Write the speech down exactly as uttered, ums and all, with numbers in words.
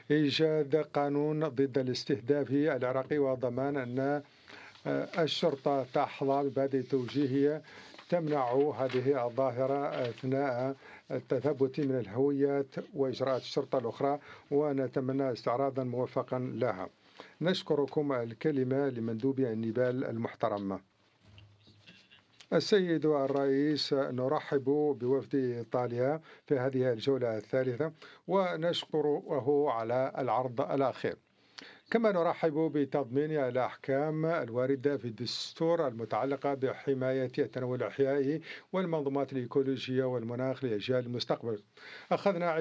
إيجاد قانون ضد الاستهداف العرقي وضمان أن آه، الشرطة تحظى ببادئ توجيهية تمنع هذه الظاهرة أثناء التثبت من الهويات وإجراءات الشرطة الأخرى، ونتمنى استعراضا موفقا لها. نشكركم. الكلمة لمندوب النبال المحترم. السيد الرئيس، نرحب بوفد إيطاليا في هذه الجولة الثالثة ونشكره على العرض الأخير، كما نرحب بتضمين الأحكام الواردة في الدستور المتعلقة بحماية التنوع الأحيائي والمنظومات الإيكولوجية والمناخ لأجيال المستقبل. أخذنا